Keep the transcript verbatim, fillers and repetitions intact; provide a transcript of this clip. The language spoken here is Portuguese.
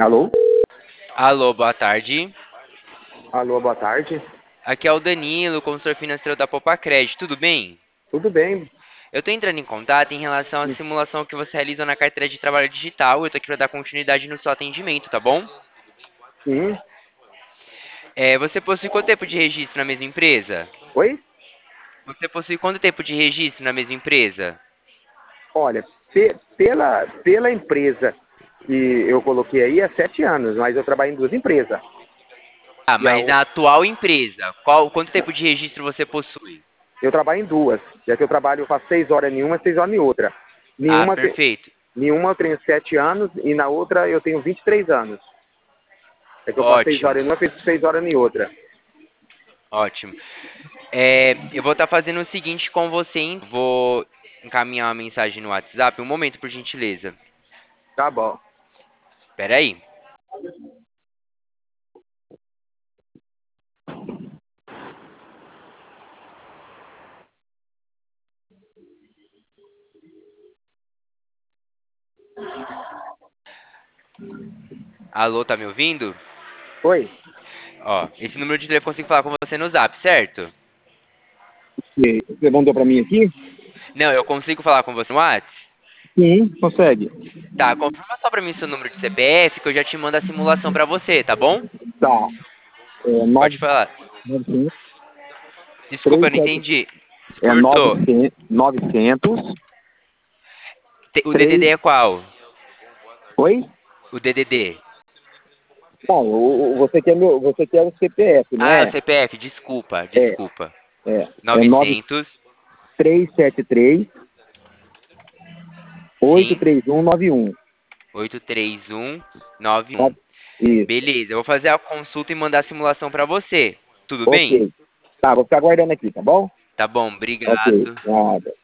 Alô? Alô, boa tarde. Alô, boa tarde. Aqui é o Danilo, consultor financeiro da Popacred, tudo bem? Tudo bem? Eu estou entrando em contato em relação à simulação que você realizou na carteira de trabalho digital. Eu estou aqui para dar continuidade no seu atendimento, tá bom? Sim. É, você possui quanto tempo de registro na mesma empresa? Oi? Você possui quanto tempo de registro na mesma empresa? Olha, pe- pela, pela empresa que eu coloquei aí, é sete anos, mas eu trabalho em duas empresas. Ah, E a, mas o- na atual empresa, qual, quanto tempo de registro você possui? eu trabalho em duas. Já que eu trabalho, eu faço seis horas em uma, seis horas em outra. Ah, Nenhuma, te- perfeito. nenhuma eu tenho sete anos e na outra eu tenho vinte e três anos. É que eu faço seis Ótimo, horas em uma, faço seis horas em outra. ótimo. É, eu vou estar fazendo o seguinte com você, hein? Vou encaminhar uma mensagem no WhatsApp. Um momento, por gentileza. Tá bom. Espera aí. Alô, tá me ouvindo? Oi? Ó, esse número de telefone eu consigo falar com você no Zap, certo? E Você mandou pra mim aqui? Não, eu consigo falar com você no Whats? Sim, consegue. Tá, confirma só pra mim seu número de C P F que eu já te mando a simulação pra você, tá bom? Tá. É, Pode nove, falar. nove, Desculpa, três, eu não sete, entendi. é Cortou. novecentos, novecentos. Te- O D D D três. é qual? Oi? O D D D. Não, o, o- você quer meu, você quer o C P F, não Ah, o é? C P F, desculpa, É, desculpa. é, é nove Novecentos. três sete três oito Sim. três um nove um. oito três um nove um. Nove- Isso. Beleza, eu vou fazer a consulta e mandar a simulação pra você. Tudo bem? Ok. Tá, vou ficar aguardando aqui, tá bom? Tá bom, Ok, obrigado. nada.